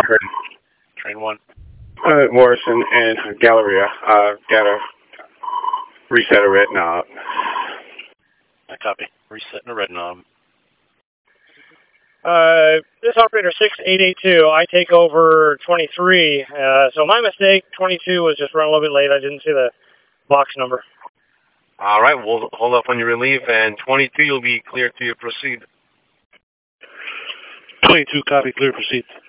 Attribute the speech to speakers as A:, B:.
A: Train 1.
B: Morrison and Galleria. Gotta reset a red knob.
A: I copy. Resetting the red knob.
C: This operator 6882, I take over 23. So my mistake, 22 was just run a little bit late. I didn't see the box number.
A: All right, we'll hold up on your relief, and 22 you'll be clear to proceed.
D: 22, copy, clear, proceed.